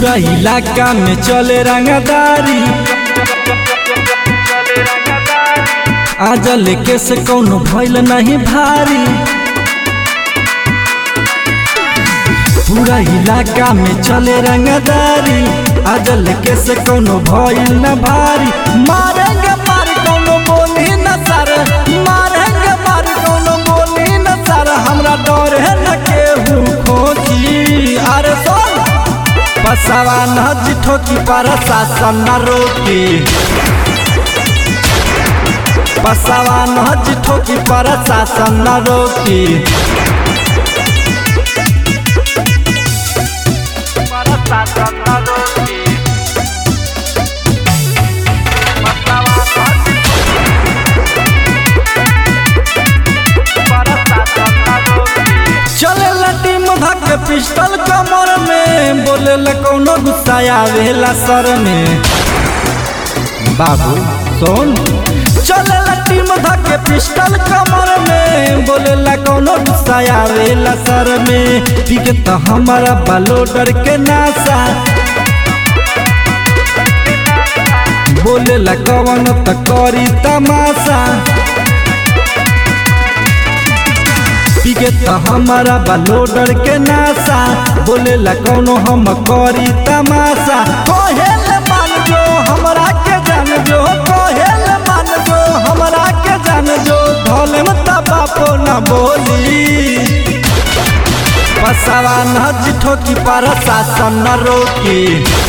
पूरा इलाका में चले रंगदारी, आजल के से कौनो भइल नहीं भारी। पूरा इलाका में चले रंगदारी, आजल के से कौनो भइल न भारी। मारेंगे मार कौनो बोली न सर, मारेंगे मार कौनो बोली न सर। हमरा डर है न केहू खोखी। अरे सुन पसावा न जिठो की प्रशासन न रोकी, पसावा न जिठो की प्रशासन न रोकी। चले टीम धक पिस्टल कमर में, बोले ल कौनो गुस्सा आवेला सर में। बाबू सोन चले टीम धक पिस्टल कमर में, बोले ल कौनो गुस्सा आवेला सर में। पीके तो हमारा बालोडर के नासा, बोले ल कौन तो करी तमाशा। पीके तो हमारा बालोडर के नासा, बोले ला कौनो हम करी तमाशा। कोहेल मान जो हमरा के जान जो, कोहेल मान जो हमरा के जान जो। ढोले मत बापो न बोली, पसावा न जिठो की प्रशासन न रोकी,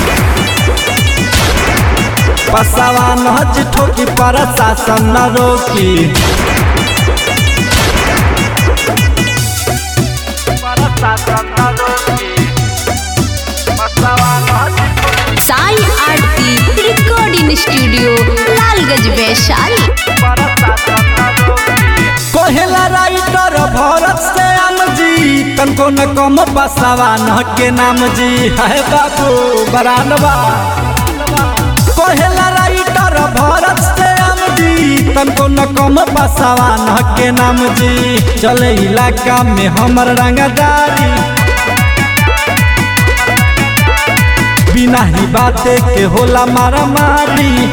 पसावा न जिठो की प्रशासन न रोकी। Sai Aarti recording studio Lalganj Vaishali. कोहेला राइटर भरत से आम जी, तनको न कम बसावा न के नाम जी। है बाबू बरानवा कोहेला राइटर भरत से आम जी, तनको न कम बसावा न के नाम जी। चले इलाका में हमर रंगदारी, बिना ही बाते के होला मारा मारी।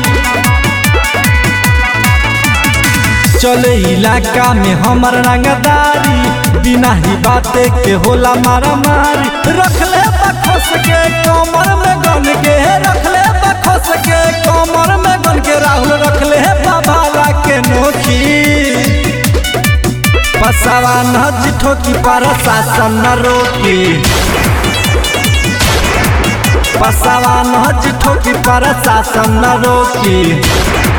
चले इलाका में हमर रंगदारी, बिना ही बाते के होला मारा मारी। रखले बखस के कमर में गन के, रखले बखस के कमर में गन के। राहुल रखले बाबाला के नोखी, पसावा न जिठो की प्रशासन न रोकी, पसावा न जिठो की प्रशासन न रोकी।